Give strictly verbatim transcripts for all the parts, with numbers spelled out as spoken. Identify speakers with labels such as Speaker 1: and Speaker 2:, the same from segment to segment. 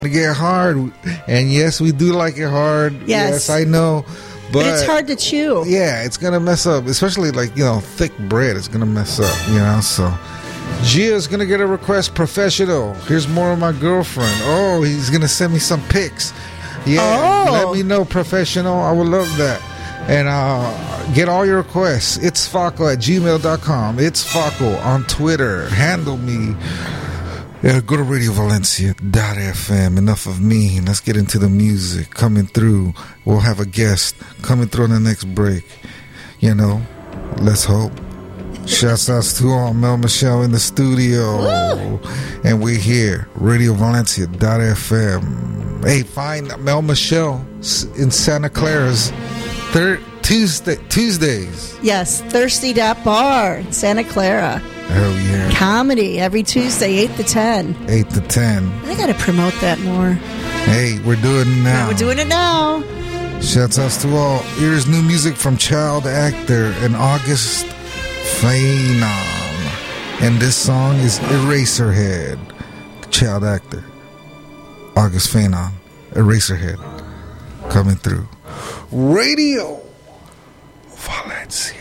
Speaker 1: to get hard, and yes, we do like it hard.
Speaker 2: Yes,
Speaker 1: yes I know, but,
Speaker 2: but it's hard to chew.
Speaker 1: Yeah, it's gonna mess up, especially like you know, thick bread. It's gonna mess up, you know. So, Gia's gonna get a request. Professional. Here's more of my girlfriend. Oh, he's gonna send me some pics. Yeah,
Speaker 2: oh.
Speaker 1: Let me know, professional. I would love that. And uh, get all your requests. It's Faco at gmail dot com. It's Faco on Twitter. Handle me. Yeah, go to radio valencia dot f m. Enough of me. Let's get into the music coming through. We'll have a guest coming through on the next break. You know, let's hope. Shouts out to all Mel Michelle in the studio. Woo! And we're here, radio valencia dot f m. Hey, find Mel Michelle in Santa Clara's third Tuesday Tuesdays.
Speaker 2: Yes, Thirsty Dap Bar in Santa Clara.
Speaker 1: Hell yeah.
Speaker 2: Comedy every Tuesday, eight to ten.
Speaker 1: eight to ten.
Speaker 2: I got to promote that more.
Speaker 1: Hey, we're doing it now.
Speaker 2: Yeah, we're doing it now.
Speaker 1: Shouts out to all. Here's new music from Child Actor and August Phenom. And this song is Eraserhead. Child Actor. August Phenom. Eraserhead. Coming through. Radio Valencia.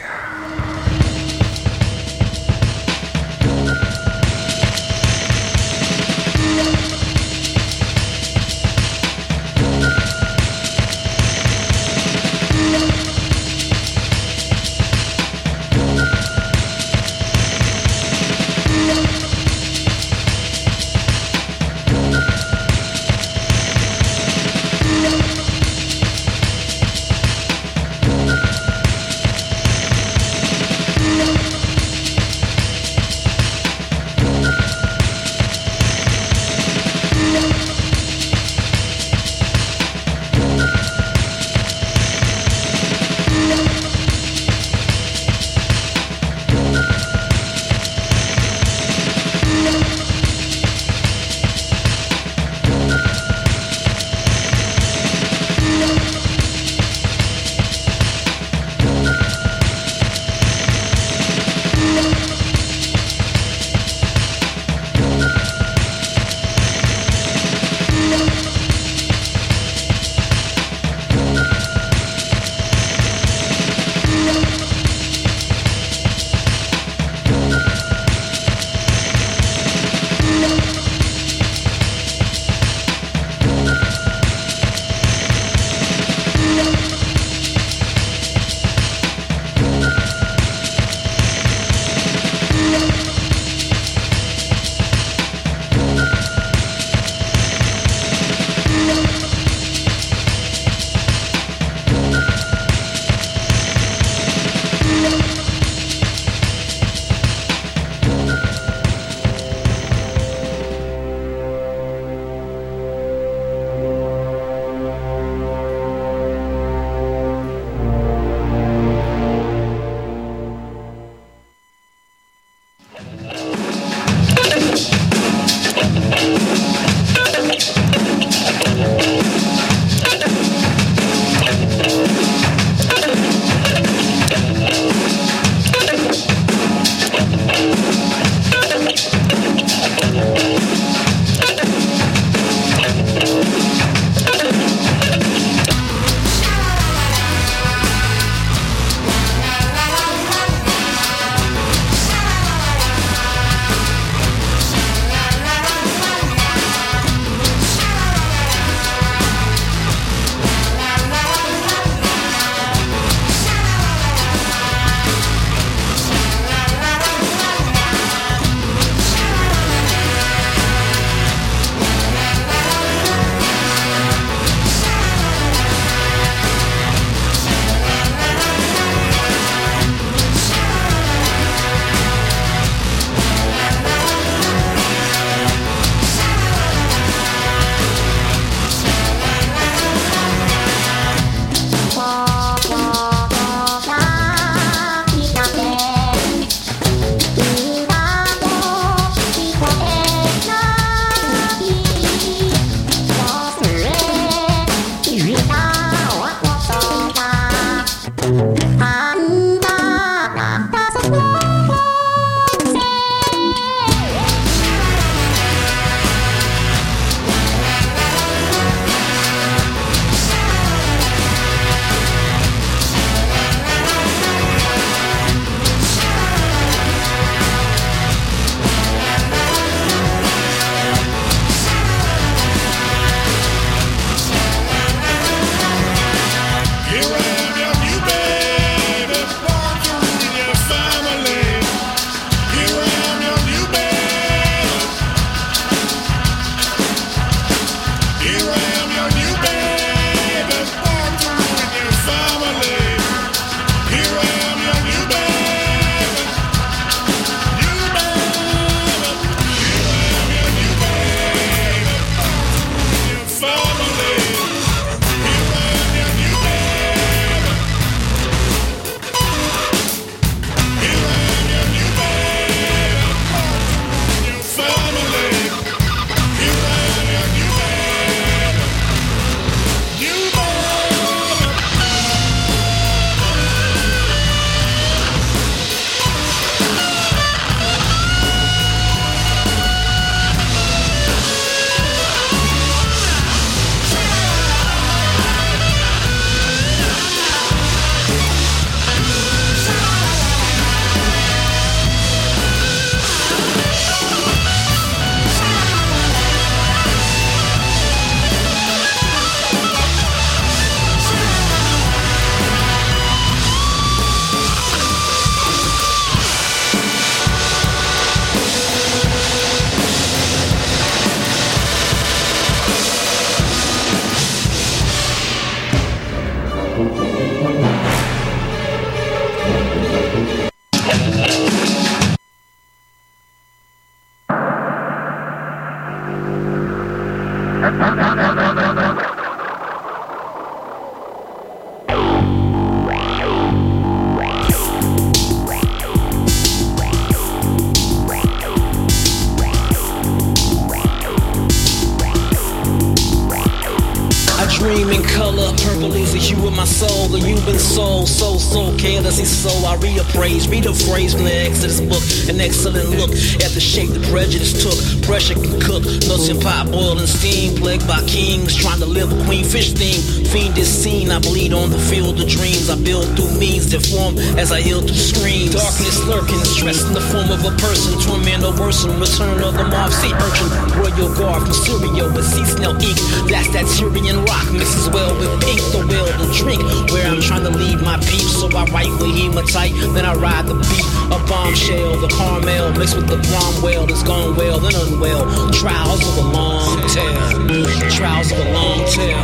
Speaker 3: Dream in color, purple is the hue of my soul. The human soul, so, so carelessly so. I reappraise, read a phrase from the Exodus book. An excellent look at the shape the prejudice took. Pressure can cook, nuts and pot, boiling steam. Plagued by kings, trying to live a queen fish theme. Fiend is seen, I bleed on the field of dreams. I build through means that form as I heal through screams. Darkness lurking, stress in the form of a person. Torment or worsen, return of the mob, sea urchin. Royal guard from Syria with sea snail ink. That's that Syrian rock. Mixes well with pink, the will to drink. Where I'm trying to leave my peeps, so I write with hematite, then I ride the beat. A bombshell, the caramel mixed with the Cromwell that's gone well and unwell. Trials of a long tale, trials of a long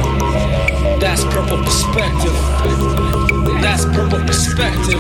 Speaker 3: tale. That's purple perspective. That's purple perspective.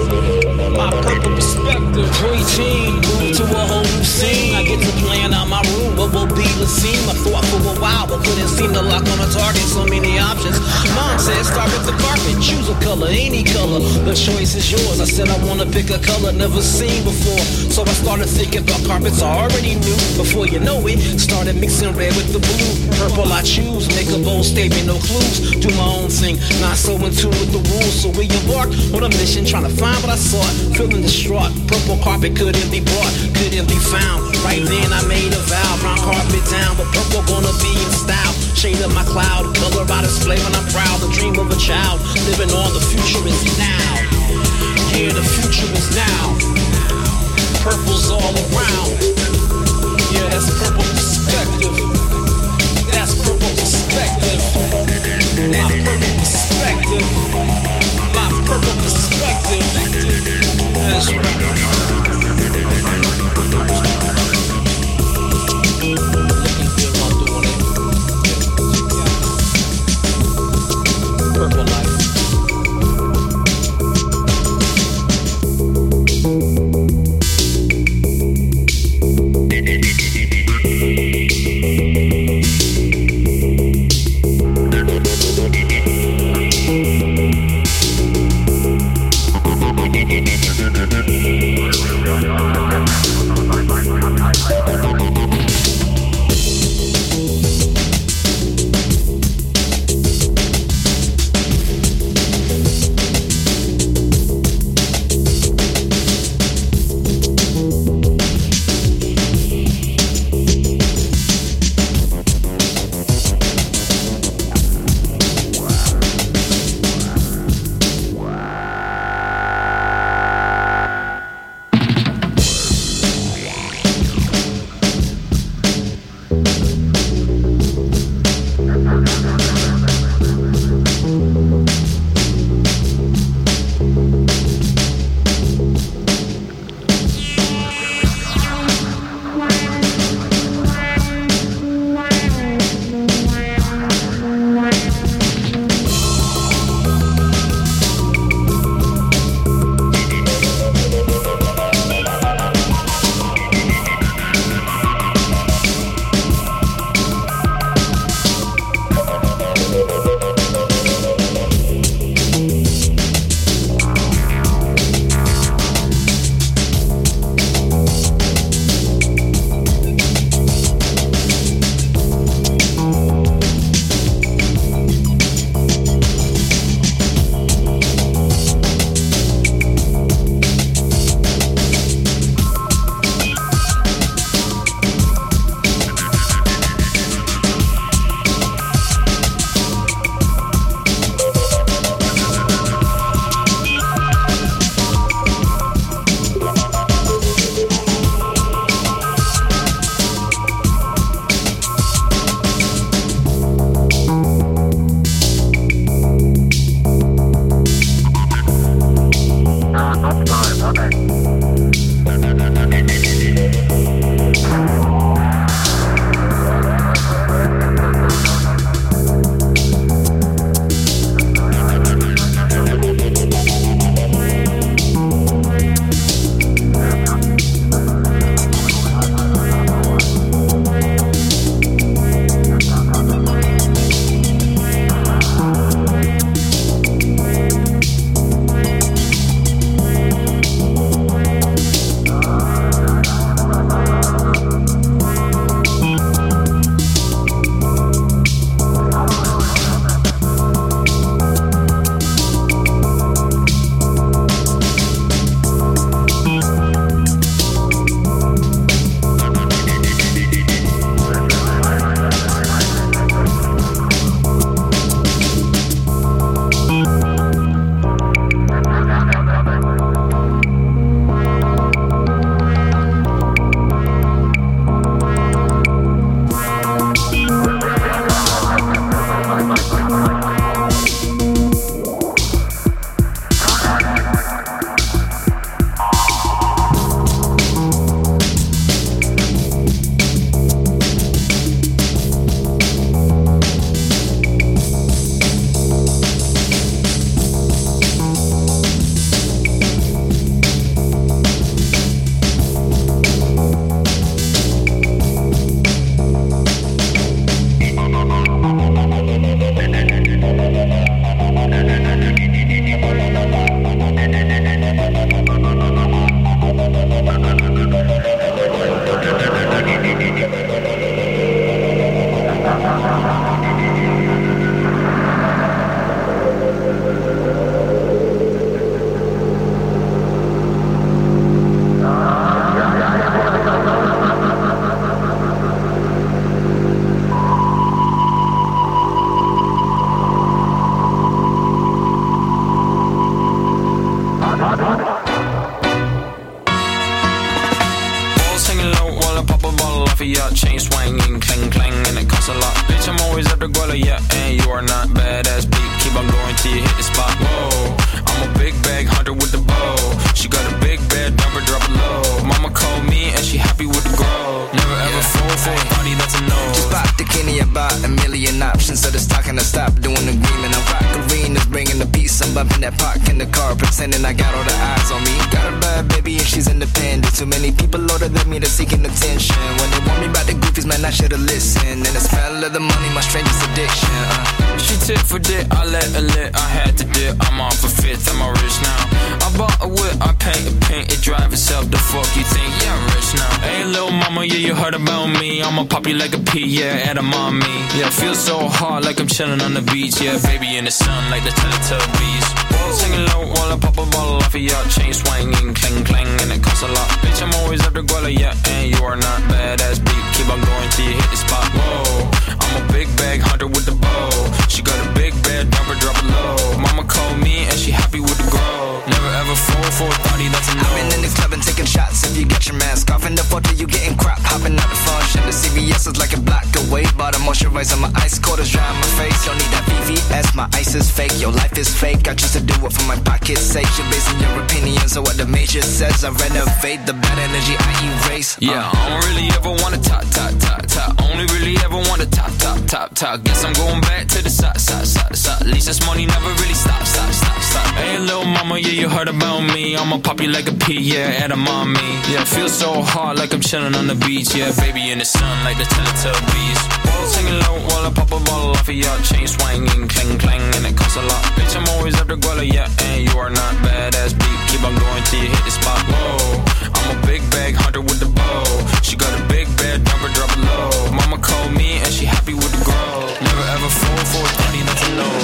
Speaker 3: My purple perspective. Preteen, move to a whole new scene. I get to plan out my room, what will be the scene? I thought for a while, but couldn't seem to lock on a target. So many options. Mom said start with the carpet, choose a color, any color. The choice is yours. I said I wanna pick a color never seen before. So I started thinking about carpets I already knew. Before you know it, started mixing red with the blue. Purple I choose, make a bold statement, no clues. Do my own thing, not so in tune with the rules. So we embarked on a mission, trying to find what I sought. Feeling distraught, purple carpet couldn't be bought, couldn't be found. Right then I made a vow, brown carpet down, but purple gonna be in style. Shade of my cloud, color I display when I'm proud. The dream of a child, living on the future is now. Yeah, the future is now. Purple's all around. Yeah, that's purple perspective. That's purple perspective. My purple perspective. My purple perspective. That's right. Purple life.
Speaker 4: the guala, yeah, and you are not badass beat. Keep on going till you hit the spot. Whoa, I'm a big bag hunter with the bow. She got a big bed, number drop it low. Mama called me and she happy with the grow. Never ever yeah. fall for a party that's a no.
Speaker 5: Just bought the Kenny about a million options. So this talking I stop doing agreement. I'm rock arenas, bringing the peace. I'm bumping that park in the car, pretending I got all the eyes on me. Got a bad baby and she's independent. Too many people older than me, they're seeking attention. When they warn me about the goofies, man, I should've listened. And the smell of the money, my strangest addiction. uh.
Speaker 4: She tit for dick, I let her lit. I had to dip, I'm off for fifth, I'm all rich now. I bought a whip, I paint a paint, it drive itself. The fuck you think? Yeah, I'm rich now. Hey, little mama, yeah, you heard about me. I'ma pop you like a pea, yeah, at a mommy. Yeah, feel so hard like I'm chilling on the beach. Yeah, baby in the sun like the Teletubbies. Singing low while I pop a bottle off of your chain swinging, clang clang, and it costs a lot. Bitch, I'm always after guala, yeah, and you are not badass beat. Keep on going till you hit the spot. Whoa, I'm a big bag hunter with the bow. She got a big bed, number drop it low. Mama called me and she happy with the grow. Never ever fall for a party that's a no.
Speaker 5: I've been in the club and taking shots. If you got your mask off in the photo, you getting crap. Hopping out the function. The C V S is like a block away. Bought a moisturizer, my ice cold is dry on my face. Don't need that V V S, my ice is fake. Your life is fake. I choose to do it for my pocket's sake. You're basing your opinion on what the major says. I renovate the bad energy I erase.
Speaker 4: Yeah, uh. I don't really ever want to top, top, top, top. Only really ever want to top, top, top, top. Guess I'm going back to the side, side, side, side. At least this money never really stop, stop, stop, stop. Hey, little mama, yeah, you heard about me. I'ma pop you like a pea, yeah, at a mommy. Yeah, feel so hard like I'm chilling on the beach. Yeah, baby in the sun like the Teletubbies. Singing low while I pop a bottle off of your chain swinging, clang clang, and it costs a lot. Bitch, I'm always after guala, yeah, and you are not badass beat. Keep on going till you hit the spot. Whoa, I'm a big bag hunter with the bow. She got a big bed, number drop it low. Mama called me and she happy with the grow. Never ever fall for a party that's a no.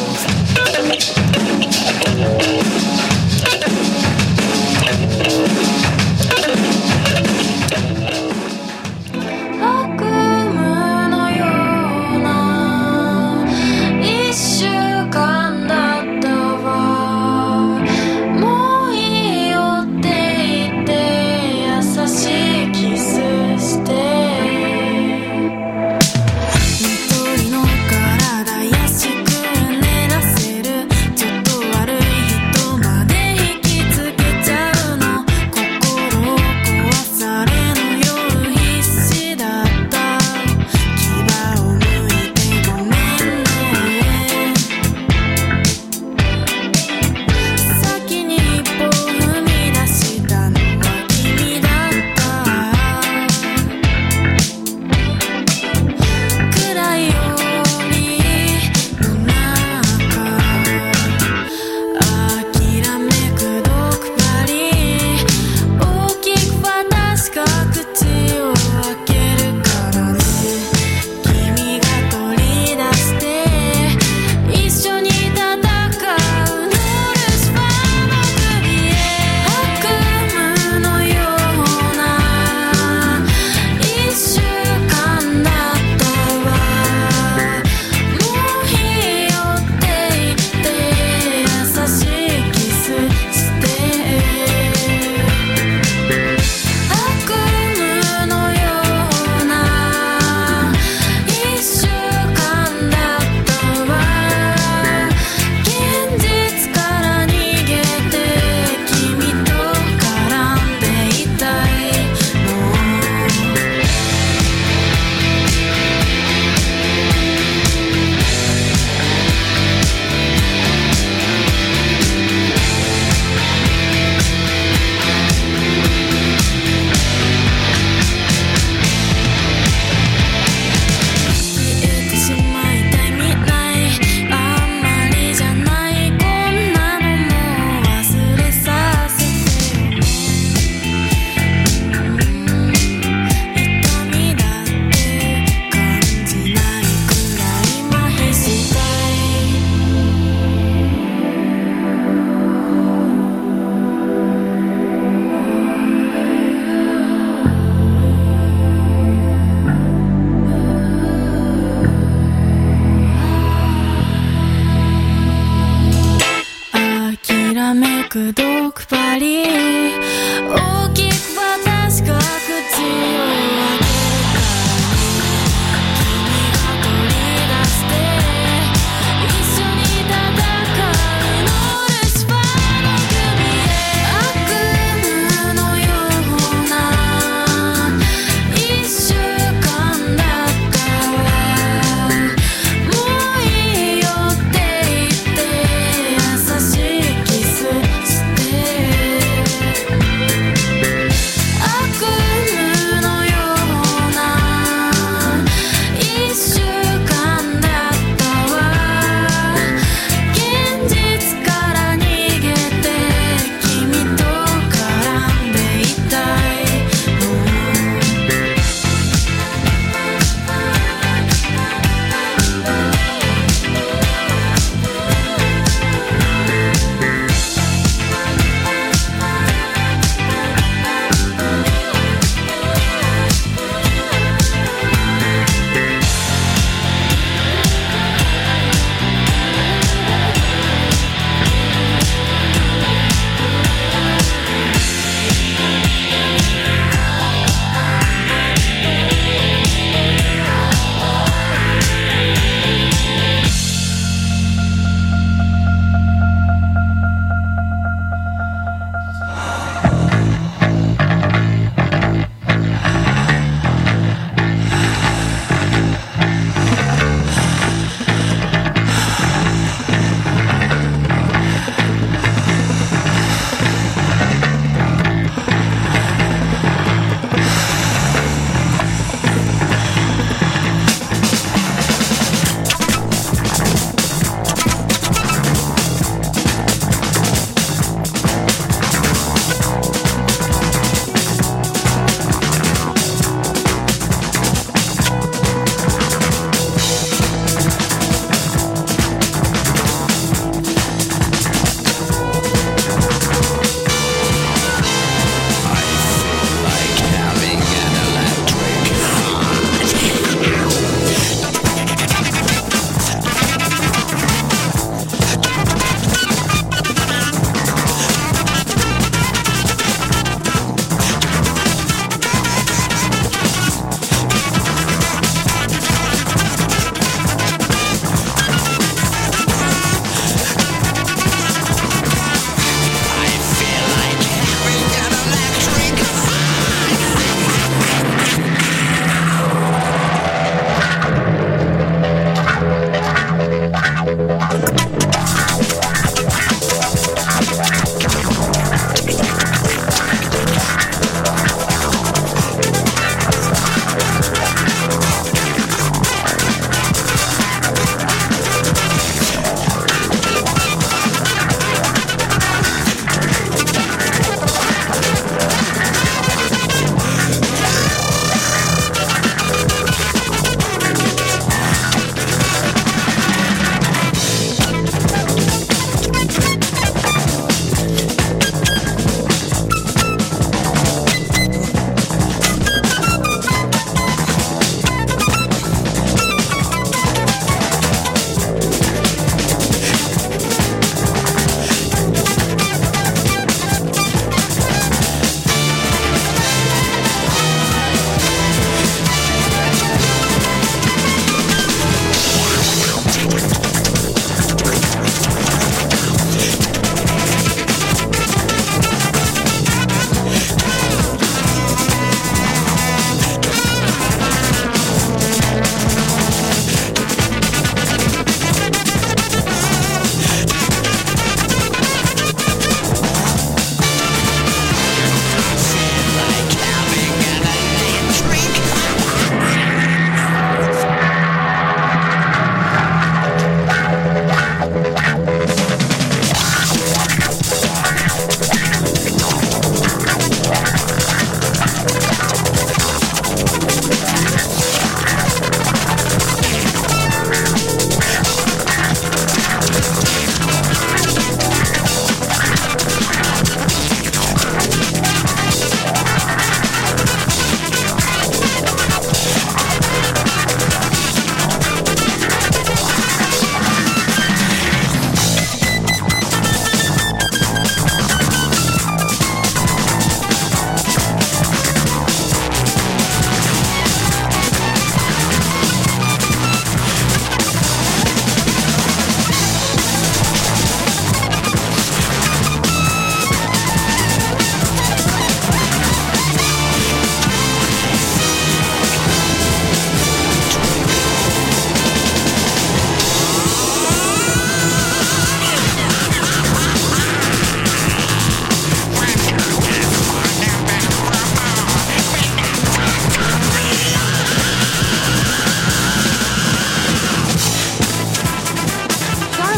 Speaker 6: Stay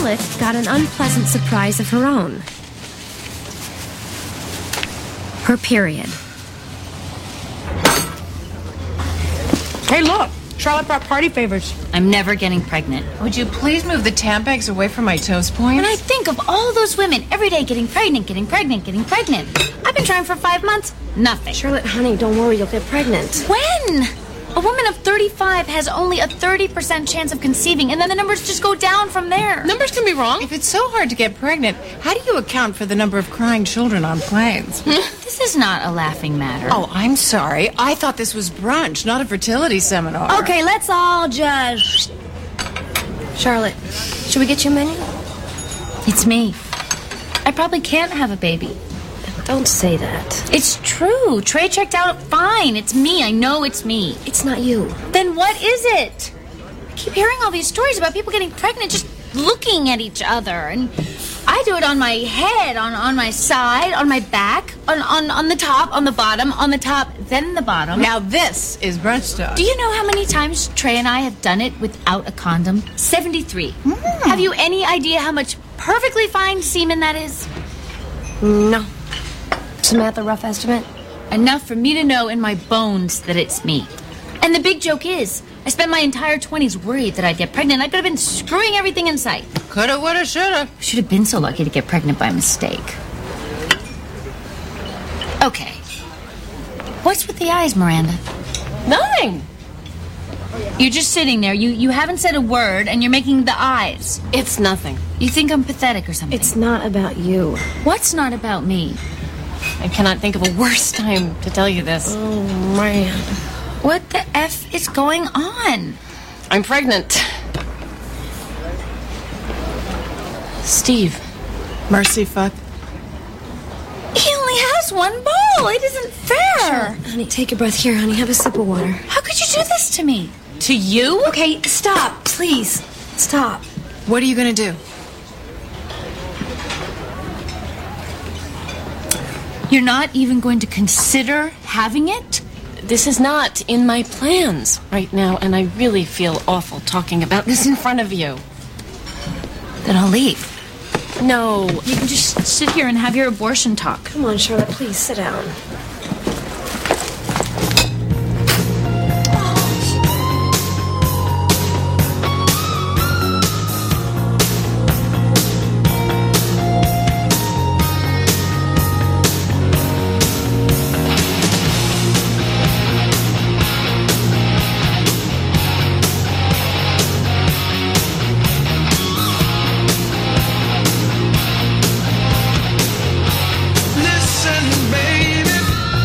Speaker 6: Charlotte got an unpleasant surprise of her own. Her period.
Speaker 7: Hey, look. Charlotte brought party favors.
Speaker 8: I'm never getting pregnant.
Speaker 9: Would you please move the Tampax away from my toast points?
Speaker 8: When I think of all those women every day getting pregnant, getting pregnant, getting pregnant. I've been trying for five months. Nothing.
Speaker 6: Charlotte, honey, don't worry. You'll get pregnant.
Speaker 8: When? A woman of thirty-five has only a thirty percent chance of conceiving, and then the numbers just go down from there.
Speaker 9: Numbers can be wrong. If it's so hard to get pregnant, how do you account for the number of crying children on planes?
Speaker 8: This is not a laughing matter.
Speaker 9: Oh, I'm sorry. I thought this was brunch, not a fertility seminar.
Speaker 6: Okay, let's all just... Charlotte, should we get you a menu?
Speaker 8: It's me. I probably can't have a baby.
Speaker 6: Don't say that.
Speaker 8: It's true. Trey checked out fine. It's me. I know it's me.
Speaker 6: It's not you.
Speaker 8: Then what is it? I keep hearing all these stories about people getting pregnant just looking at each other. And I do it on my head, on, on my side, on my back, on, on, on the top, on the bottom, on the top, then the bottom.
Speaker 9: Now this is brunch talk.
Speaker 8: Do you know how many times Trey and I have done it without a condom? seventy-three. Mm. Have you any idea how much perfectly fine semen that is?
Speaker 6: No. Samantha, rough estimate?
Speaker 8: Enough for me to know in my bones that it's me. And the big joke is, I spent my entire twenties worried that I'd get pregnant. I could have been screwing everything in sight.
Speaker 9: Coulda, woulda, shoulda.
Speaker 8: Should have been so lucky to get pregnant by mistake. Okay. What's with the eyes, Miranda?
Speaker 6: Nothing.
Speaker 8: You're just sitting there. You, you haven't said a word, and you're making the eyes.
Speaker 6: It's nothing.
Speaker 8: You think I'm pathetic or something?
Speaker 6: It's not about you.
Speaker 8: What's not about me?
Speaker 6: I cannot think of a worse time to tell you this. Oh, man.
Speaker 8: What the F is going on?
Speaker 6: I'm pregnant. Steve.
Speaker 9: Mercy fuck.
Speaker 8: He only has one bowl. It isn't fair.
Speaker 6: Sure. Honey, take a breath. Here, honey, have a sip of water.
Speaker 8: How could you do this to me? To you?
Speaker 6: Okay, stop, please. Stop.
Speaker 9: What are you gonna do?
Speaker 8: You're not even going to consider having it?
Speaker 6: This is not in my plans right now, and I really feel awful talking about this in front of you.
Speaker 8: Then I'll leave.
Speaker 6: No.
Speaker 8: You can just sit here and have your abortion talk.
Speaker 6: Come on, Charlotte, please sit down.
Speaker 10: Listen, baby.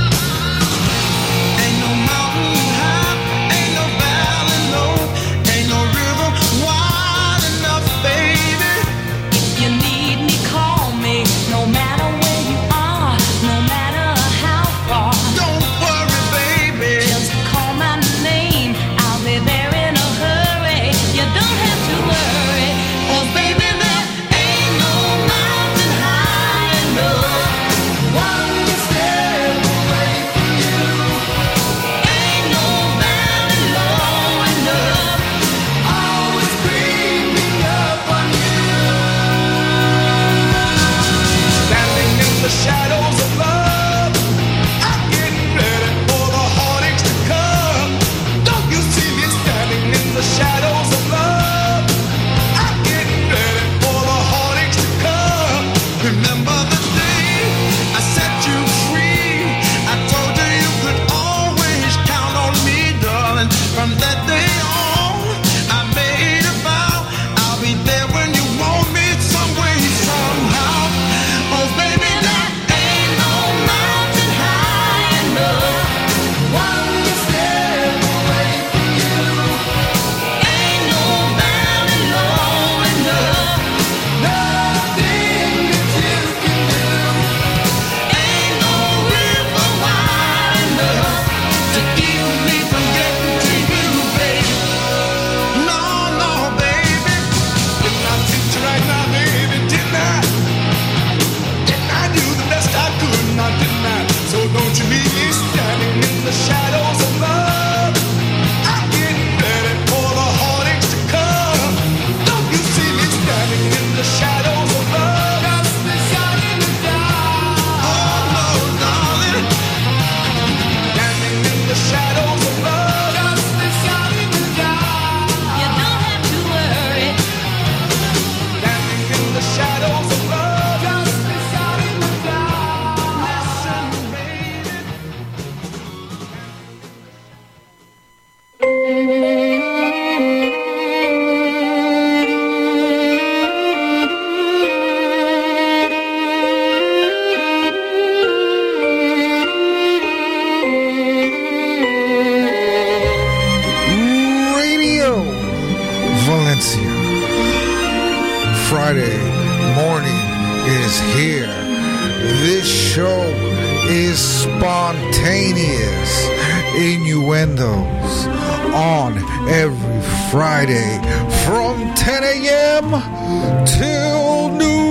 Speaker 1: Friday morning is here. This show is spontaneous innuendos on every Friday from ten a.m. till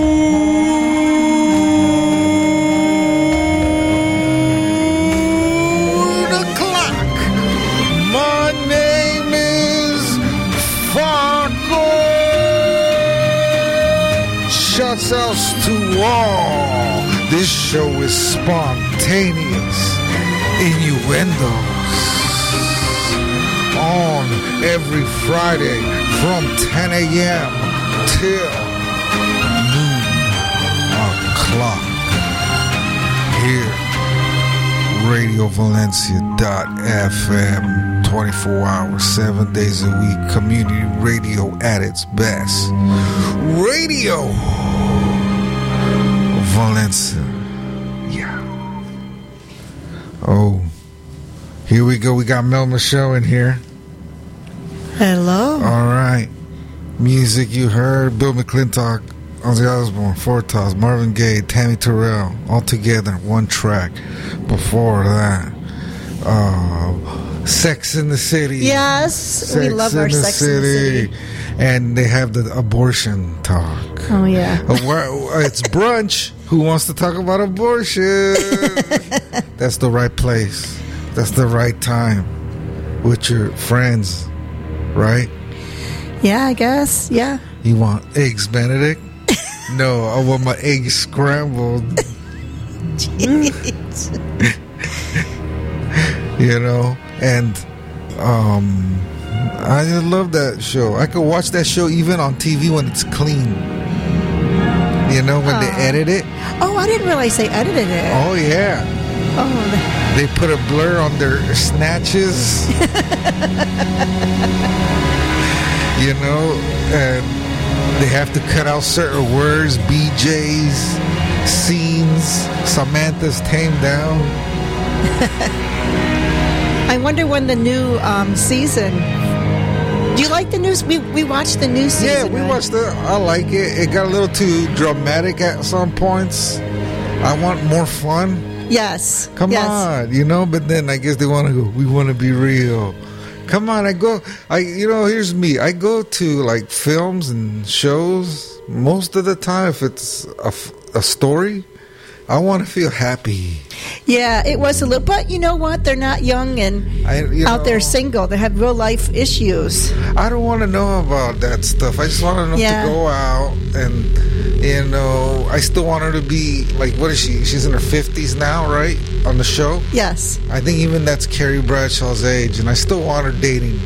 Speaker 1: noon o'clock. My name is Farco. Shouts outs to all. This show is spontaneous innuendos on every Friday from ten a.m. till noon o'clock here. Radio Valencia dot f m, twenty-four hours, seven days a week. Community radio at its best. Radio Valencia. Yeah. Oh, here we go. We got Mel Michelle in here.
Speaker 2: Hello.
Speaker 1: All right. Music you heard: Bill McClintock, Ozzy Osbourne, Fortas, Marvin Gaye, Tammy Terrell, all together, one track. Before that, uh, Sex in the City.
Speaker 2: Yes,
Speaker 1: Sex
Speaker 2: we love our
Speaker 1: in the
Speaker 2: Sex
Speaker 1: City.
Speaker 2: in the City.
Speaker 1: And they have the abortion talk.
Speaker 2: Oh, yeah.
Speaker 1: Uh, where- It's brunch. Who wants to talk about abortion? That's the right place. That's the right time with your friends, right?
Speaker 2: Yeah, I guess. Yeah.
Speaker 1: You want eggs Benedict? No, I want my eggs scrambled. You know, and um, I love that show. I could watch that show even on T V when it's clean. You know, when
Speaker 2: Oh.
Speaker 1: they edit it.
Speaker 2: Oh, I didn't realize they edited it.
Speaker 1: Oh yeah,
Speaker 2: Oh,
Speaker 1: they put a blur on their snatches. You know, and they have to cut out certain words, B Js, scenes. Samantha's tamed down.
Speaker 2: I wonder when the new um, season. Do you like the news? We we watched the new season.
Speaker 1: Yeah, we
Speaker 2: right?
Speaker 1: watched it. I like it. It got a little too dramatic at some points. I want more fun.
Speaker 2: Yes.
Speaker 1: Come
Speaker 2: yes.
Speaker 1: on, you know. But then I guess they want to go. We want to be real. Come on, I go. I you know. Here's me. I go to like films and shows most of the time. If it's a, f- a story, I want to feel happy.
Speaker 2: Yeah, it was a little. But you know what? They're not young and
Speaker 1: I, you
Speaker 2: out
Speaker 1: know,
Speaker 2: there single. They have real life issues.
Speaker 1: I don't want to know about that stuff. I just want to know
Speaker 2: Yeah.
Speaker 1: to go out and, you know, I still want her to be, like, what is she? She's in her fifties now, right? On the show?
Speaker 2: Yes.
Speaker 1: I think even that's Carrie Bradshaw's age, and I still want her dating.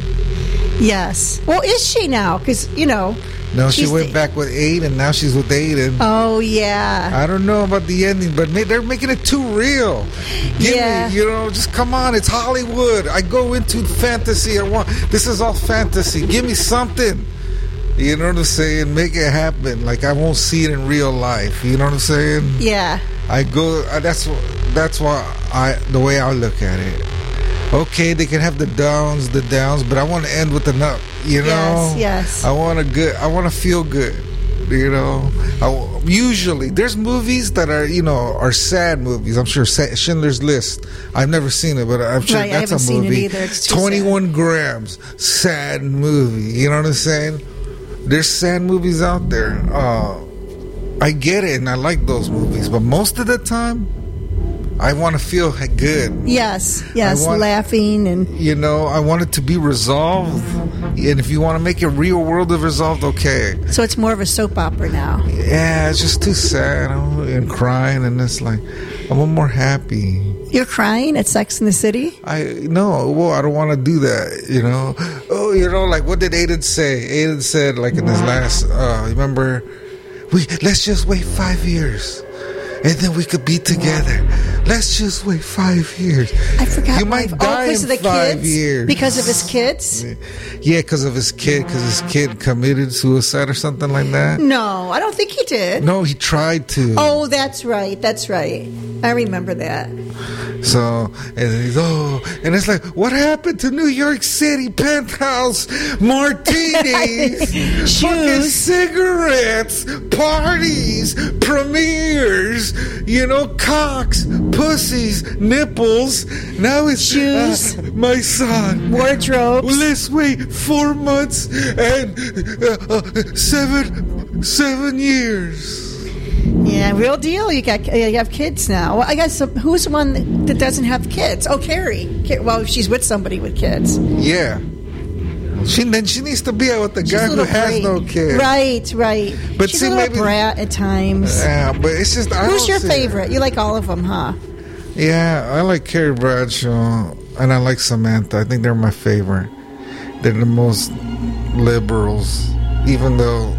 Speaker 2: Yes. Well, is she now? Because you know.
Speaker 1: No, she
Speaker 2: she's
Speaker 1: went
Speaker 2: the-
Speaker 1: back with Aiden, and now she's with Aiden.
Speaker 2: Oh yeah.
Speaker 1: I don't know about the ending, but ma- they're making it too real. Give
Speaker 2: Yeah.
Speaker 1: me, you know, just come on. It's Hollywood. I go into fantasy. I want this is all fantasy. Give me something. You know what I'm saying? Make it happen. Like I won't see it in real life. You know what I'm saying?
Speaker 2: Yeah.
Speaker 1: I go. Uh, that's wh- that's why I the way I look at it. Okay, they can have the downs, the downs, but I want to end with an up. You know?
Speaker 2: Yes, yes.
Speaker 1: I want to good. I want to feel good. You know, I, usually there's movies that are you know are sad movies. I'm sure Sa- Schindler's List. I've never seen it, but I'm sure
Speaker 2: Right, I
Speaker 1: that's a
Speaker 2: haven't seen it
Speaker 1: movie.
Speaker 2: either. It's too
Speaker 1: twenty-one grams, sad movie. You know what I'm saying? There's sad movies out there. Uh, I get it, and I like those movies, but most of the time, I want to feel good.
Speaker 2: Yes. Yes.
Speaker 1: I want-
Speaker 2: Laughing and
Speaker 1: You know, I want it to be resolved. And if you want to make it real world of resolved, okay.
Speaker 2: so it's more of a soap opera now.
Speaker 1: Yeah, it's just too sad and crying, and it's like I'm more happy.
Speaker 2: You're crying at Sex in the City?
Speaker 1: I no, well, I don't want to do that. You know, oh, you know, like what did Aiden say? Aiden said, like in his last, uh, remember, we let's just wait five years, and then we could be together. Let's just wait five years.
Speaker 2: I forgot.
Speaker 1: You might
Speaker 2: why-
Speaker 1: die
Speaker 2: oh, because
Speaker 1: in
Speaker 2: of the
Speaker 1: five
Speaker 2: kids?
Speaker 1: years.
Speaker 2: Because of his kids?
Speaker 1: Yeah, because of his kid, because his kid committed suicide or something like that.
Speaker 2: No, I don't think he did.
Speaker 1: No, he tried to.
Speaker 2: Oh, that's right. That's right. I remember that.
Speaker 1: So, and he's, oh, and it's like, what happened to New York City penthouse martinis, fucking cigarettes, parties, premieres, you know, cocks, pussies, nipples. Now it's
Speaker 2: shoes,
Speaker 1: uh, my son,
Speaker 2: wardrobes.
Speaker 1: Well, let's wait four months and uh, uh, seven, seven years.
Speaker 2: Yeah, real deal. You got you have kids now. Well, I guess uh, who's the one that doesn't have kids? Oh, Carrie. Well, she's with somebody with kids.
Speaker 1: Yeah. She then she needs to be out with the
Speaker 2: She's
Speaker 1: guy
Speaker 2: a
Speaker 1: who
Speaker 2: little
Speaker 1: has
Speaker 2: great.
Speaker 1: no kids.
Speaker 2: Right, right.
Speaker 1: But
Speaker 2: she's
Speaker 1: see,
Speaker 2: a little
Speaker 1: maybe,
Speaker 2: brat at times.
Speaker 1: Yeah, but it's just. I
Speaker 2: Who's
Speaker 1: don't
Speaker 2: your
Speaker 1: see
Speaker 2: favorite? You like all of them, huh?
Speaker 1: Yeah, I like Carrie Bradshaw and I like Samantha. I think they're my favorite. They're the most liberals, even though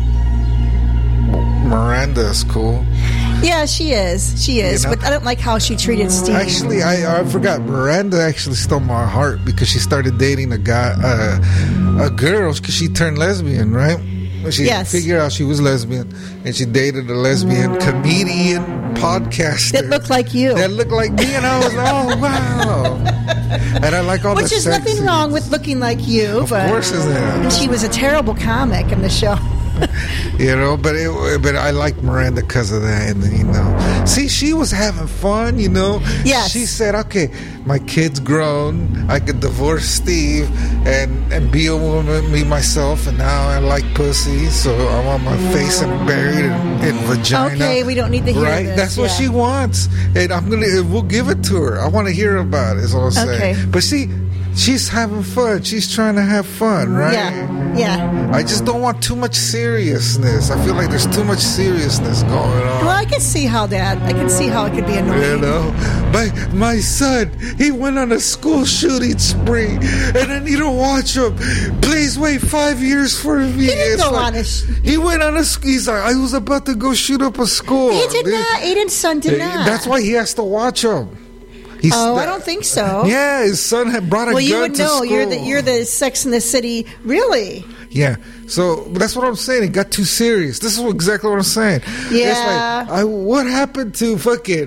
Speaker 1: Miranda is cool.
Speaker 2: Yeah, she is. She is.
Speaker 1: You know?
Speaker 2: But I don't like how she treated Steve.
Speaker 1: Actually, I I forgot. Miranda actually stole my heart because she started dating a guy, uh, a girl, because she turned lesbian, right? She
Speaker 2: Yes.
Speaker 1: figured out she was lesbian, and she dated a lesbian comedian podcaster
Speaker 2: That looked like you.
Speaker 1: That looked like me, and I was like, oh wow. And I like all
Speaker 2: Which
Speaker 1: the
Speaker 2: is
Speaker 1: sex
Speaker 2: nothing
Speaker 1: scenes.
Speaker 2: wrong with looking like you.
Speaker 1: Of
Speaker 2: but
Speaker 1: course is there.
Speaker 2: She was a terrible comic in the show.
Speaker 1: You know, but it, but I like Miranda because of that, and then, you know, see, she was having fun, you know.
Speaker 2: Yes.
Speaker 1: She said, "Okay, my kid's grown. I could divorce Steve and and be a woman, me myself, and now I like pussy, so I want my face buried in, in vagina."
Speaker 2: Okay, we don't need to hear
Speaker 1: right?
Speaker 2: this,
Speaker 1: That's what
Speaker 2: yeah.
Speaker 1: she wants, and I'm gonna. We'll give it to her. I want to hear about it. Is all I'm saying.
Speaker 2: Okay.
Speaker 1: But see, she's having fun. She's trying to have fun, right?
Speaker 2: Yeah, yeah.
Speaker 1: I just don't want too much seriousness. I feel like there's too much seriousness going on.
Speaker 2: Well, I can see how that. I can see how it could be annoying.
Speaker 1: You know, my my son, he went on a school shooting spree, and I need to watch him. Please wait five years for me.
Speaker 2: He didn't
Speaker 1: It's
Speaker 2: go
Speaker 1: like-
Speaker 2: on a. Sh-
Speaker 1: He went on a. sk- He's like, I was about to go shoot up a school.
Speaker 2: he did
Speaker 1: Dude,
Speaker 2: not. Aiden's son did not.
Speaker 1: That's why he has to watch him. He's
Speaker 2: Oh, I don't think so.
Speaker 1: Yeah, his son had brought a
Speaker 2: Well,
Speaker 1: gun
Speaker 2: you would
Speaker 1: to
Speaker 2: know.
Speaker 1: school.
Speaker 2: You're the you're the Sex in the City. Really?
Speaker 1: Yeah, so but that's what I'm saying. It got too serious. This is what, exactly what I'm saying.
Speaker 2: Yeah.
Speaker 1: It's like, I, what happened to fucking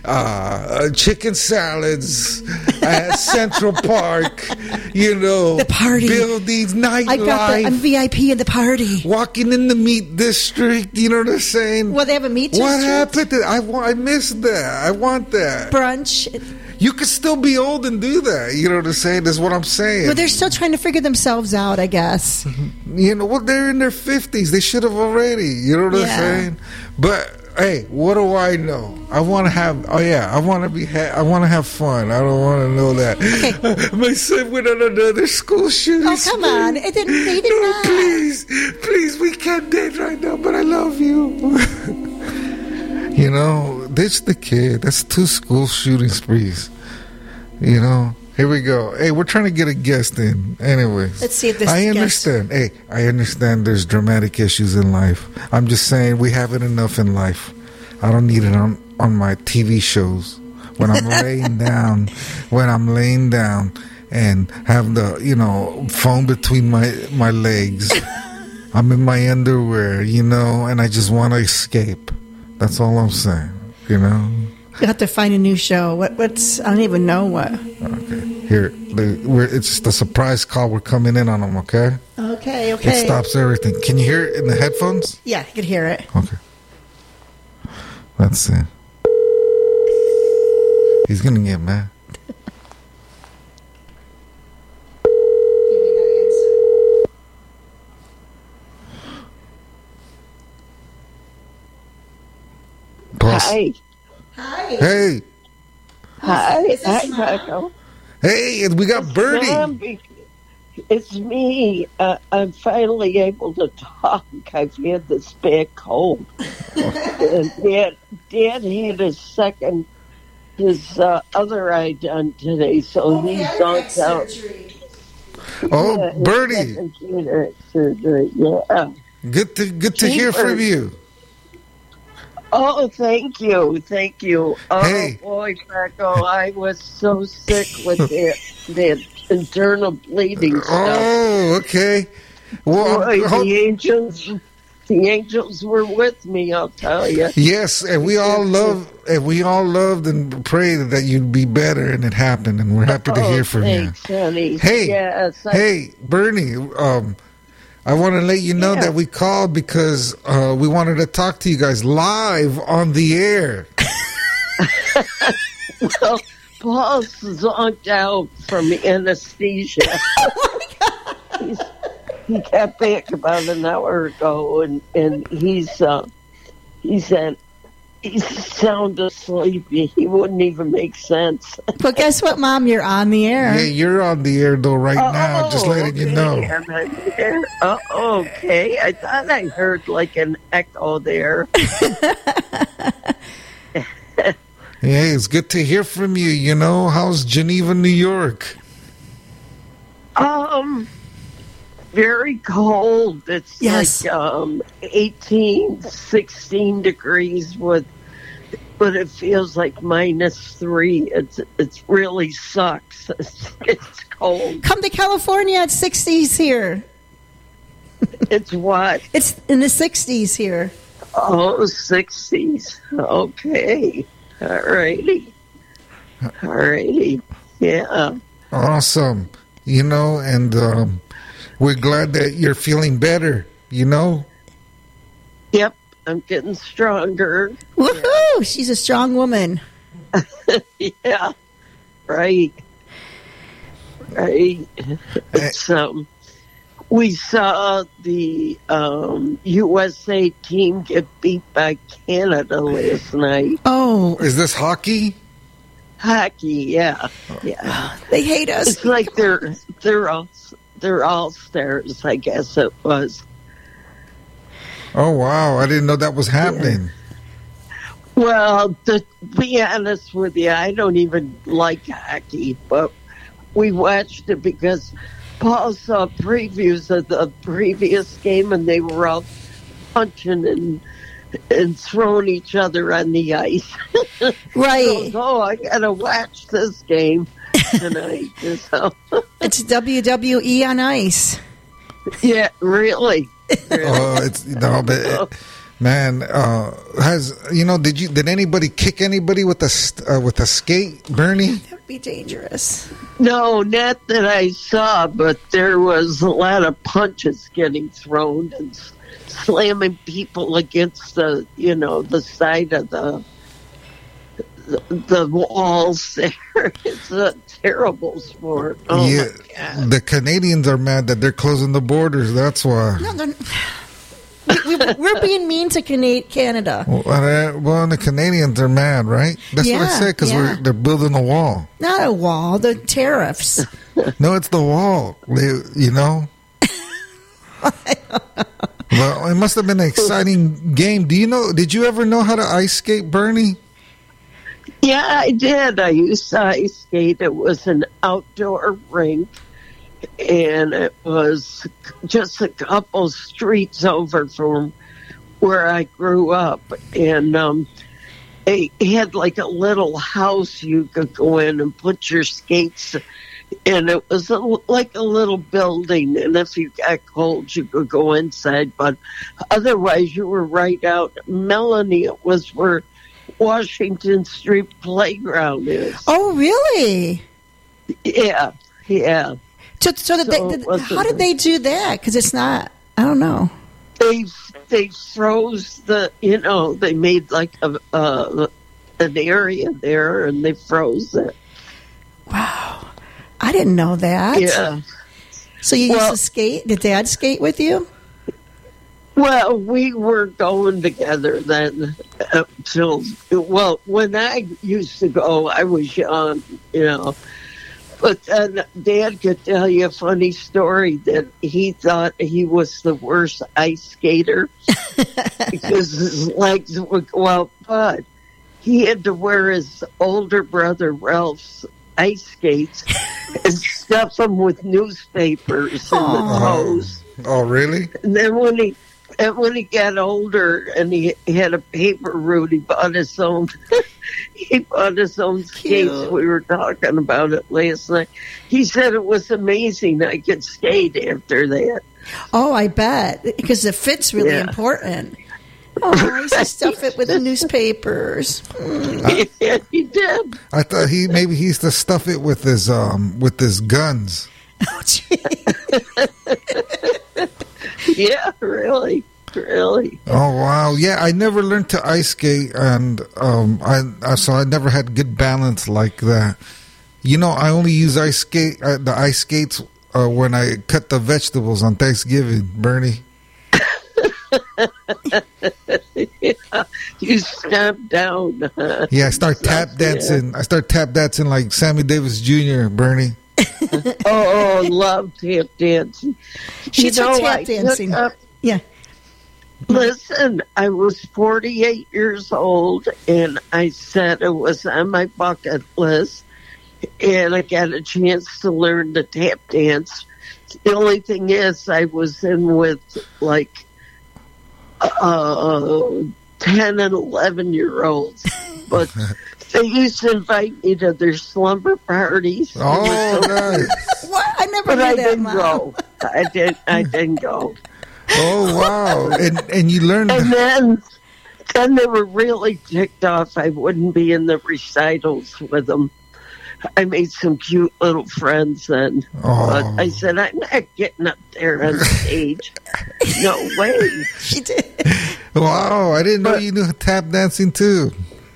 Speaker 1: uh, chicken salads at Central Park? You know,
Speaker 2: The party.
Speaker 1: buildings,
Speaker 2: I got the. I'm
Speaker 1: nightlife,
Speaker 2: V I P in the party.
Speaker 1: walking in the meat district. You know what I'm saying?
Speaker 2: Well, they have a meat
Speaker 1: What
Speaker 2: district?
Speaker 1: happened? To, I wa- I missed that. I want that.
Speaker 2: Brunch.
Speaker 1: You could still be old and do that. You know what I'm saying? That's what I'm saying.
Speaker 2: But they're still trying to figure themselves out, I guess.
Speaker 1: You know, well, they're in their fifties. They should have already. You know what
Speaker 2: Yeah.
Speaker 1: I'm saying? But hey, what do I know? I want to have. Oh yeah, I want to be. Ha- I want to have fun. I don't want to know that.
Speaker 2: Okay.
Speaker 1: My son went on another school shooting.
Speaker 2: Oh, come on. It didn't. They did
Speaker 1: No,
Speaker 2: not.
Speaker 1: please, please, we can't date right now. But I love you. You know, ditch the kid. That's two school shooting sprees. You know. Here we go. Hey, we're trying to get a guest in. Anyways.
Speaker 2: Let's see if this
Speaker 1: I
Speaker 2: guest-
Speaker 1: understand. Hey, I understand there's dramatic issues in life. I'm just saying we have it enough in life. I don't need it on, on my T V shows. When I'm laying down, when I'm laying down and have the, you know, phone between my, my legs. I'm in my underwear, you know, and I just want to escape. That's all I'm saying, you know?
Speaker 2: You have to find a new show. What? What's? I don't even know what.
Speaker 1: Okay. Here, the, we're, it's just a surprise call. We're coming in on them, okay?
Speaker 2: Okay. Okay.
Speaker 1: It stops everything. Can you hear it in the headphones?
Speaker 2: Yeah, I could hear it.
Speaker 1: Okay. Let's see. He's going to get mad. Boss.
Speaker 10: Hi.
Speaker 2: Hi.
Speaker 1: Hey.
Speaker 10: Hi.
Speaker 2: Is
Speaker 10: Hi,
Speaker 2: this Mom?
Speaker 10: Michael.
Speaker 1: Hey, and we got Birdie.
Speaker 10: Mom, it's me. Uh, I'm finally able to talk. I've had this bad cold. And Dad, Dad had his second, his uh, other eye done today, so he's on out.
Speaker 1: Oh,
Speaker 10: Yeah, his
Speaker 1: Birdie.
Speaker 10: second cataract surgery. Yeah.
Speaker 1: Good to good to hear from you.
Speaker 10: Oh, thank you, thank you. Oh
Speaker 1: Hey.
Speaker 10: boy, Franco, I was so sick with that that internal bleeding stuff.
Speaker 1: Oh, okay. Well,
Speaker 10: Boy,
Speaker 1: I'm- ho-
Speaker 10: the angels, the angels were with me, I'll tell you.
Speaker 1: Yes, and we all love, and we all loved and prayed that you'd be better, and it happened, and we're happy to
Speaker 10: Oh,
Speaker 1: hear from
Speaker 10: thanks,
Speaker 1: you.
Speaker 10: honey.
Speaker 1: Hey,
Speaker 10: Yes, I-
Speaker 1: hey, Bernie, um, I want to let you know
Speaker 10: Yeah.
Speaker 1: that we called because uh, we wanted to talk to you guys live on the air.
Speaker 10: Well, Paul's zonked out from anesthesia. He's, he got back about an hour ago, and and he's uh, he said he's sound asleep. He wouldn't even make sense.
Speaker 2: But guess what, Mom? You're on the air.
Speaker 1: Yeah, you're on the air though right now. Just letting you know.
Speaker 10: Am I there? Oh, okay. I thought I heard like an echo there.
Speaker 1: Yeah, it's good to hear from you. You know, how's Geneva, New York?
Speaker 10: Um, very cold. It's
Speaker 2: Yes.
Speaker 10: like um, eighteen, sixteen degrees with, but it feels like minus three. It's it's really sucks. It's, it's cold.
Speaker 2: Come to California. It's sixties here.
Speaker 10: It's what?
Speaker 2: It's in the sixties here.
Speaker 10: Oh, sixties. Okay. All righty. All righty. Yeah.
Speaker 1: Awesome. You know, and um, we're glad that you're feeling better, you know?
Speaker 10: Yep. I'm getting stronger.
Speaker 2: Woohoo! She's a strong woman.
Speaker 10: Yeah. Right. Right. It's, um, we saw the um, U S A team get beat by Canada last night.
Speaker 2: Oh,
Speaker 1: Is this hockey?
Speaker 10: Hockey, yeah, yeah.
Speaker 2: they hate us.
Speaker 10: It's like they're they're all they're all stars. I guess it was.
Speaker 1: Oh, wow. I didn't know that was happening.
Speaker 10: Well, to be honest with you, I don't even like hockey, but we watched it because Paul saw previews of the previous game, and they were all punching and and throwing each other on the ice.
Speaker 2: Right.
Speaker 10: So, oh, I gotta watch this game tonight. So,
Speaker 2: It's W W E on ice.
Speaker 10: yeah, really. really.
Speaker 1: Oh, it's no, but uh, man, uh, has you know? Did you? Did anybody kick anybody with a st- uh, with a skate, Bernie?
Speaker 2: That would be dangerous.
Speaker 10: No, not that I saw, but there was a lot of punches getting thrown and s- slamming people against the, you know, the side of the the, the walls there. It's a terrible sport. Oh,
Speaker 1: yeah,
Speaker 10: my God.
Speaker 1: the Canadians are mad that they're closing the borders. That's why.
Speaker 2: No, they're- we, we, we're being mean to Cana- Canada.
Speaker 1: Well, uh, well, the Canadians are mad, right? That's what I
Speaker 2: Yeah,
Speaker 1: said because
Speaker 2: yeah.
Speaker 1: we're they're building a wall.
Speaker 2: Not a wall. The tariffs.
Speaker 1: No, it's the wall. They, you know. Well, it must have been an exciting game. Do you know? Did you ever know how to ice skate, Bernie?
Speaker 10: Yeah, I did. I used to ice skate. It was an outdoor rink, and it was just a couple streets over from where I grew up. And um, it had like a little house you could go in and put your skates. And it was a, like a little building, and if you got cold, you could go inside. But otherwise, you were right out. Melanie, it was where Washington Street Playground is.
Speaker 2: Oh, really?
Speaker 10: Yeah, yeah.
Speaker 2: So, so, did
Speaker 10: So
Speaker 2: they,
Speaker 10: it
Speaker 2: did,
Speaker 10: wasn't-
Speaker 2: how did they do that? Because it's not. I don't know.
Speaker 10: They they froze the, you know, they made like a uh, an area there, and they froze it.
Speaker 2: Wow. I didn't know that.
Speaker 10: Yeah.
Speaker 2: So you
Speaker 10: Well-
Speaker 2: used to skate? Did Dad skate with you?
Speaker 10: Well, we were going together then until, well, when I used to go, I was young, you know. But then Dad could tell you a funny story that he thought he was the worst ice skater because his legs would go out. But he had to wear his older brother Ralph's ice skates and stuff them with newspapers in the toes.
Speaker 1: Oh, really?
Speaker 10: And then when he and when he got older and he, he had a paper route, he bought his own. He bought his own skates.
Speaker 2: Cute.
Speaker 10: We were talking about it last night. He said it was amazing I could skate after that.
Speaker 2: Oh, I bet. Because the fit's really
Speaker 10: Yeah.
Speaker 2: important. Oh, I used to stuff it with newspapers.
Speaker 10: Yeah, he did.
Speaker 1: I thought he maybe he used to stuff it with his um with his guns.
Speaker 2: Oh, gee.
Speaker 10: Yeah, really, really.
Speaker 1: Oh wow, yeah. I never learned to ice skate, and um, I, I so I never had good balance like that. You know, I only use ice skate uh, the ice skates uh, when I cut the vegetables on Thanksgiving, Bernie.
Speaker 10: Yeah, you step down. Huh?
Speaker 1: Yeah, I start tap dancing. I start tap dancing like Sammy Davis Junior, Bernie.
Speaker 10: Oh, love tap dancing.
Speaker 2: She's
Speaker 10: you know,
Speaker 2: tap
Speaker 10: I
Speaker 2: dancing.
Speaker 10: took up-
Speaker 2: Yeah.
Speaker 10: Listen, I was forty-eight years old, and I said it was on my bucket list, and I got a chance to learn to tap dance. The only thing is, I was in with like uh, ten and eleven year olds, but they used to invite me to their slumber parties.
Speaker 1: Oh, nice.
Speaker 2: What? I never
Speaker 10: But
Speaker 2: knew
Speaker 10: I
Speaker 2: that,
Speaker 10: didn't
Speaker 2: Mom.
Speaker 10: go. I did. I didn't go.
Speaker 1: Oh wow! And and you learned.
Speaker 10: And then, then they were really ticked off. I wouldn't be in the recitals with them. I made some cute little friends then.
Speaker 1: Oh.
Speaker 10: But I said, I'm not getting up there on stage. No way.
Speaker 2: She did.
Speaker 1: Wow! I didn't know you knew tap dancing too.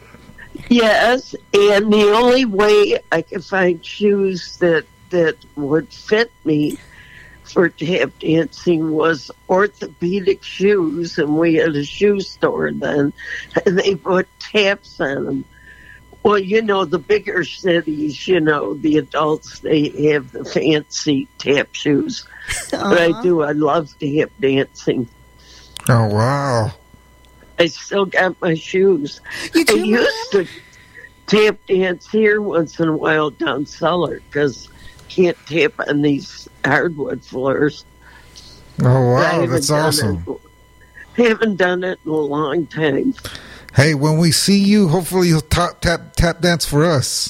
Speaker 10: Yes, and the only way I could find shoes that, that would fit me for tap dancing was orthopedic shoes, and we had a shoe store then, and they put taps on them. Well, you know, the bigger cities, you know, the adults, they have the fancy tap shoes. But I do, I love tap dancing.
Speaker 1: Oh wow!
Speaker 10: I still got my shoes.
Speaker 2: You do,
Speaker 10: I used to tap dance here once in a while down cellar because can't tap on these hardwood floors.
Speaker 1: Oh
Speaker 10: I
Speaker 1: wow!
Speaker 10: haven't
Speaker 1: That's
Speaker 10: done
Speaker 1: awesome.
Speaker 10: it- Haven't done it in a long time.
Speaker 1: Hey, when we see you, hopefully you'll tap tap tap dance for us.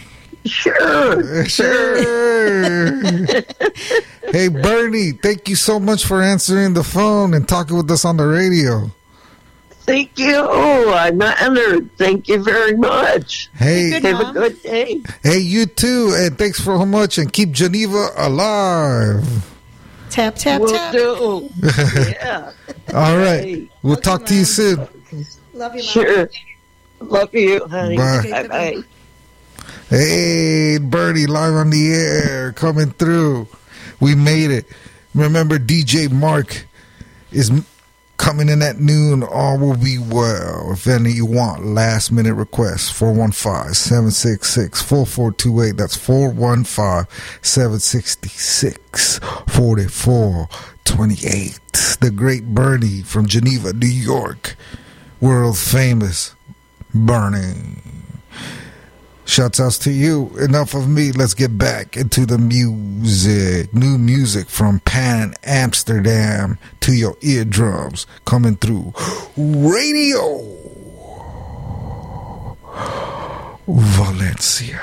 Speaker 10: Sure,
Speaker 1: Sure. Hey, Bernie, thank you so much for answering the phone and talking with us on the radio.
Speaker 10: Thank you. I'm honored. Thank you very much.
Speaker 1: Hey,
Speaker 2: Good,
Speaker 10: Have
Speaker 2: Mom.
Speaker 10: a good day.
Speaker 1: hey, you too, and thanks for so much, and keep Geneva alive.
Speaker 2: Tap, tap,
Speaker 10: Will
Speaker 2: tap.
Speaker 10: do. Yeah.
Speaker 1: All right,
Speaker 10: Hey.
Speaker 1: we'll talk to you soon.
Speaker 2: Love you, Mom.
Speaker 10: Sure. Love you, honey.
Speaker 1: Bye.
Speaker 10: Bye bye.
Speaker 1: Hey, Bernie, live on the air, coming through. We made it. Remember, D J Mark is m- coming in at noon. All will be well. If any you want last minute requests, four one five, seven six six, four four two eight. That's four one five, seven six six, four four two eight. The great Bernie from Geneva, New York. World famous Bernie. Shouts outs to you. Enough of me. Let's get back into the music. New music from Pan Amsterdam to your eardrums. Coming through Radio Valencia.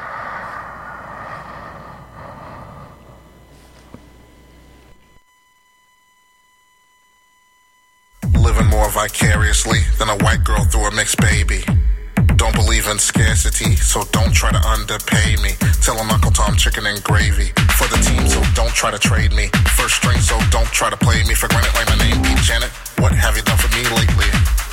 Speaker 11: Living more vicariously than a white girl through a mixed baby. Don't believe in scarcity, so don't try to underpay me. Tell them Uncle Tom chicken and gravy. For the team, so don't try to trade me. First string, so don't try to play me for granted like my name be Janet. What have you done for me lately?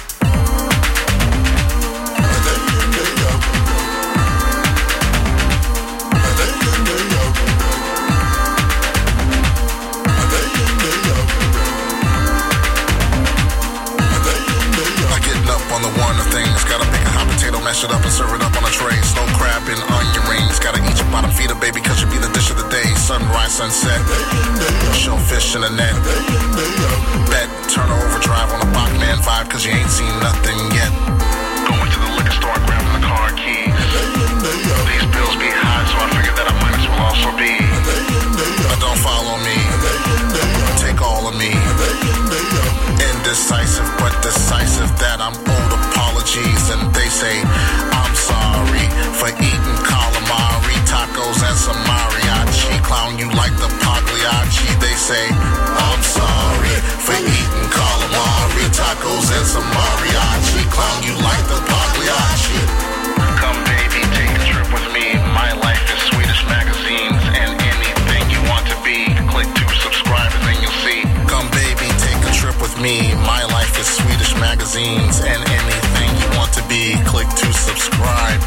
Speaker 11: Not getting up on the one of things. Gotta pick a hot potato, mash it up and serve it up on a tray. Slow crab and onion rings. Gotta eat your bottom feeder, baby, cause you be the dish of the day. Sunrise, sunset. Shellfish in the net. Bet, turn overdrive on a Bachman vibe, cause you ain't seen nothing yet. Going to the liquor store, grabbing the car keys. These bills be high, so I figured that I might as well also be. But don't follow me. Take all of me. Indecisive, but decisive that I'm owed apologies. And they say, I'm sorry for eating calamari, tacos, and some mariachi clown you like the Pagliacci. They say, I'm sorry for eating calamari, tacos and some mariachi. Clown you like the Pagliacci. Come baby, take a trip with me. My life is Swedish magazines and anything you want to be. Click to subscribe and then you'll see. Come baby, take a trip with me. My life is Swedish magazines and anything you want to be. Click to subscribe.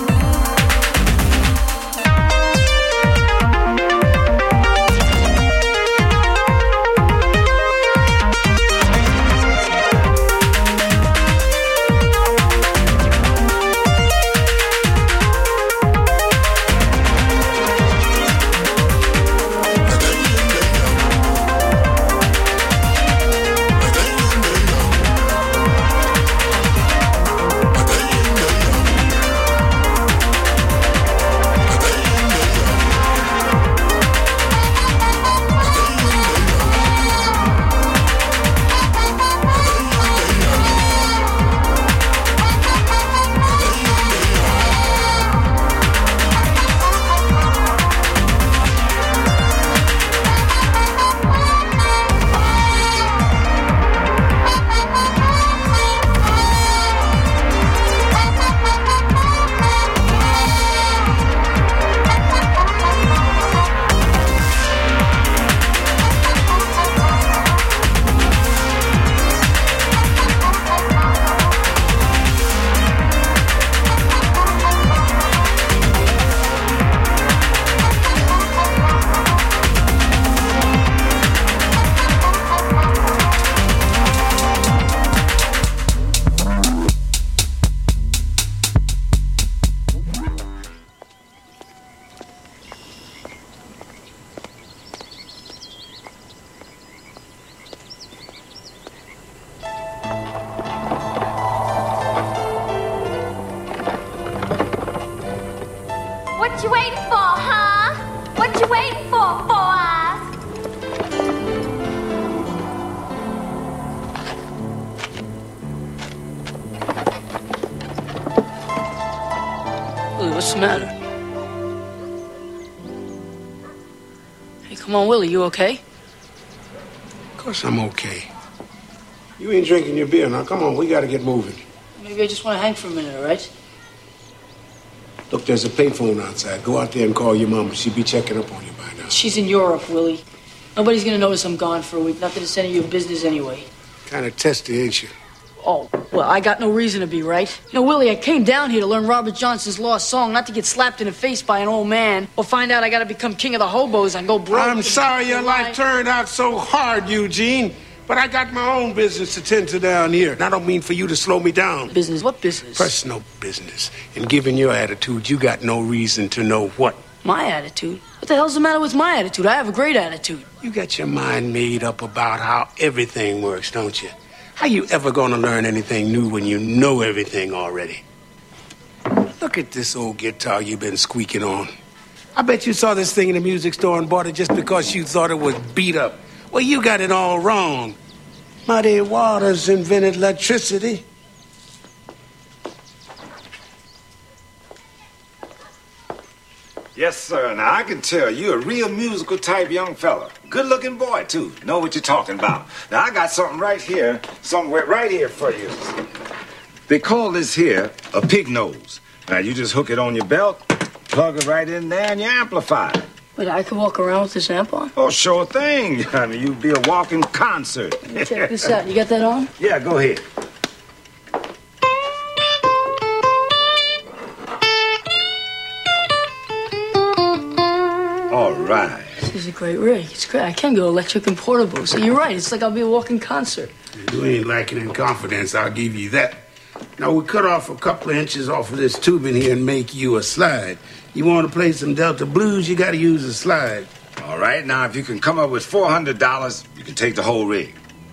Speaker 8: What you waiting for, huh? What you waiting for, boys?
Speaker 12: Willie, what's the matter? Hey, come on, Willie, you okay?
Speaker 13: Of course I'm okay. You ain't drinking your beer now. Come on, we gotta get moving.
Speaker 12: Maybe I just want to hang for a minute, all right?
Speaker 13: Look, there's a payphone outside. Go out there and call your mom. She'll be checking up on you by now.
Speaker 12: She's in Europe, Willie. Nobody's gonna notice I'm gone for a week. Not that it's any of your business anyway.
Speaker 13: Kind of testy, ain't you?
Speaker 12: Oh, well, I got no reason to be, right? You know, Willie, I came down here to learn Robert Johnson's lost song, not to get slapped in the face by an old man or find out I gotta become king of the hobos and go broke.
Speaker 13: I'm sorry your life turned out so hard, Eugene. But I got my own business to tend to down here. And I don't mean for you to slow me down.
Speaker 12: Business? What business?
Speaker 13: Personal business. And given your attitude, you got no reason to know what.
Speaker 12: My attitude? What the hell's the matter with my attitude? I have a great attitude.
Speaker 13: You got your mind made up about how everything works, don't you? How you ever gonna learn anything new when you know everything already? Look at this old guitar you've been squeaking on. I bet you saw this thing in the music store and bought it just because you thought it was beat up. Well, you got it all wrong. Muddy Waters invented electricity.
Speaker 14: Yes, sir. Now, I can tell you're a real musical type young fella. Good-looking boy, too. Know what you're talking about. Now, I got something right here, somewhere right here for you. They call this here a pig nose. Now, you just hook it on your belt, plug it right in there, and you amplify it.
Speaker 12: Wait, I can walk around with this amp on?
Speaker 14: Oh, sure thing. I mean, you'd be a walking concert.
Speaker 12: Check this out. You got that on?
Speaker 14: Yeah, go ahead. All right.
Speaker 12: This is a great rig. It's great. I can go electric and portable. So you're right. It's like I'll be a walking concert.
Speaker 13: You ain't lacking in confidence, I'll give you that. Now, we cut off a couple of inches off of this tubing here and make you a slide. You want to play some Delta blues, you got to use a slide.
Speaker 14: All right. Now, if you can come up with four hundred dollars, you can take the whole rig.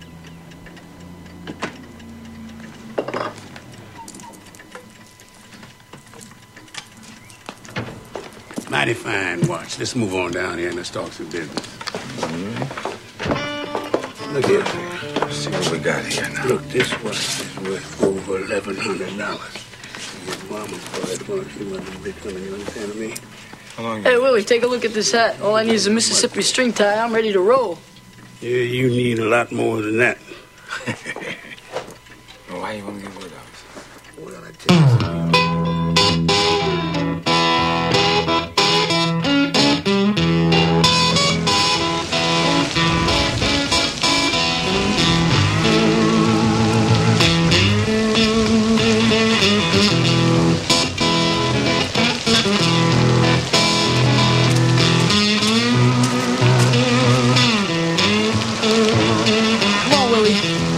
Speaker 13: Mighty fine watch. Let's move on down here and let's talk some business. Mm-hmm. Look here.
Speaker 14: Let's see what we got here now.
Speaker 13: Look, this watch is worth over eleven hundred dollars. Your mama bought it once. She wasn't a rich woman, you understand what I mean?
Speaker 14: How long
Speaker 12: Hey, Willie, take a look at this hat. All I need is a Mississippi string tie. I'm ready to roll.
Speaker 13: Yeah, you need a lot more than that.
Speaker 14: Well, why you want to get rid of us?
Speaker 13: Well, I tell you something.
Speaker 12: Come on, Willie.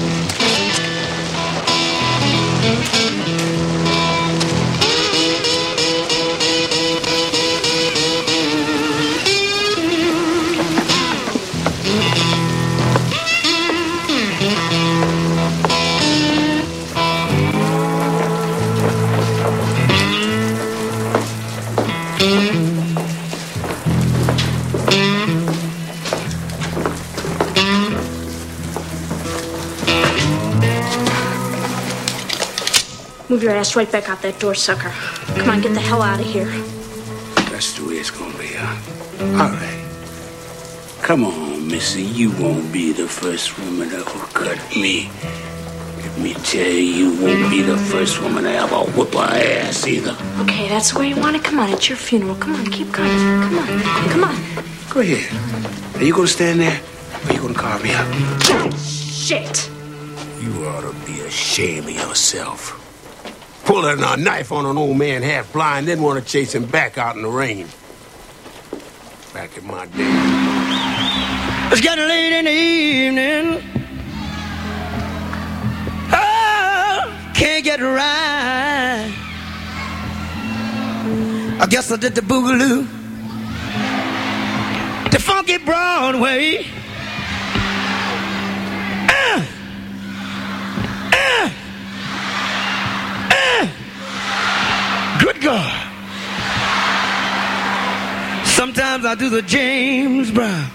Speaker 8: Move your ass right back out that door, sucker. Come on, get the hell out of here.
Speaker 13: That's the way it's gonna be, huh? All right. Come on, Missy. You won't be the first woman that will cut me. Let me tell you, you won't be the first woman to ever whip her ass either.
Speaker 8: Okay, that's the way you want it. Come on, it's your funeral. Come on, keep coming. Come on, come on.
Speaker 13: Go ahead. Are you gonna stand there, or are you gonna carve me up?
Speaker 8: Shit.
Speaker 13: You ought to be ashamed of yourself. Pulling a knife on an old man half blind, then want to chase him back out in the rain. Back in my day.
Speaker 15: It's getting late in the evening. Oh, can't get right. I guess I did the boogaloo, the funky Broadway. Uh, uh, uh. Good God. Sometimes I do the James Brown.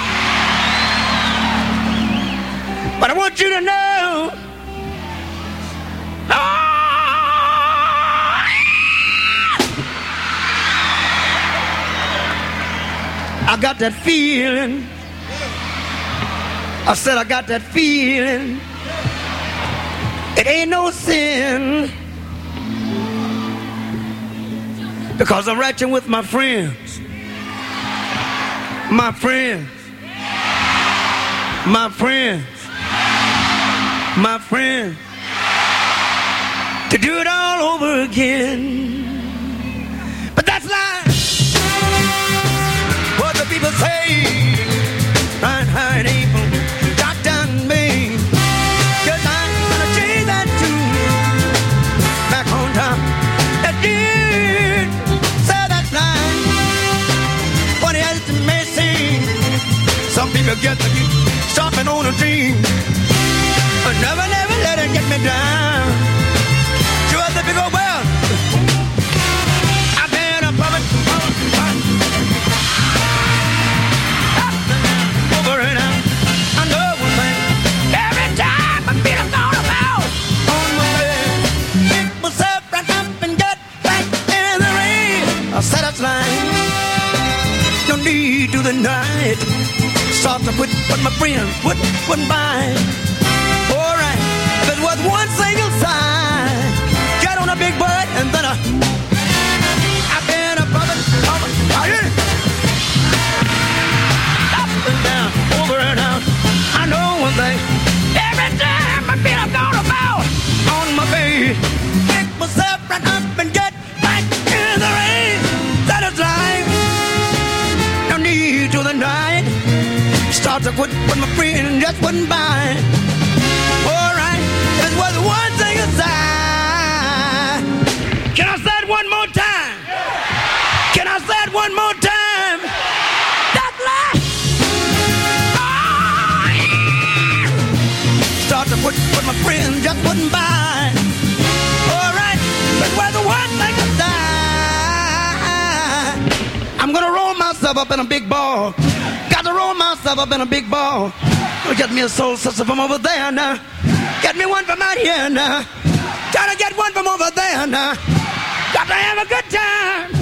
Speaker 15: But I want you to know, oh, I got that feeling. I said I got that feeling. It ain't no sin, because I'm ratching with my friends. My friends. My friends. My friends. To do it all over again. But that's life. What the people say. Right, high in April. Got down Maine. Cause I'm gonna change that tune. Back on top. That did. Say that's life. What else may sing. Some people get to be stopping on a dream. But never, never let it get me down. Sure as the big old world. I've been a public, public, public. Over and out. I know one thing. Every time I feel I'm gonna bow on my way, pick myself right up and get back in the rain. I said that's lying. No need to deny it. Start to put what my friends wouldn't, wouldn't buy. Alright, if it was one single sign, get on a big bird and then a I've been above it, above it, fire. Up and down, over and out. I know one thing. Every time I feel I'm gonna bow on my face, pick myself right up and get back in the rain. That is life. No need to deny it. Start to quit when my friend just wouldn't buy. Alright, it was one thing aside. Can I say it one more time? Can I say it one more time? That's life. Oh, yeah. Start to quit when my friend just wouldn't buy. Alright, it was one thing aside. I'm gonna roll myself up in a big ball. Got to roll myself up in a big ball. Get me a soul sister from over there now. Get me one from out here now. Gotta get one from over there now. Got to have a good time.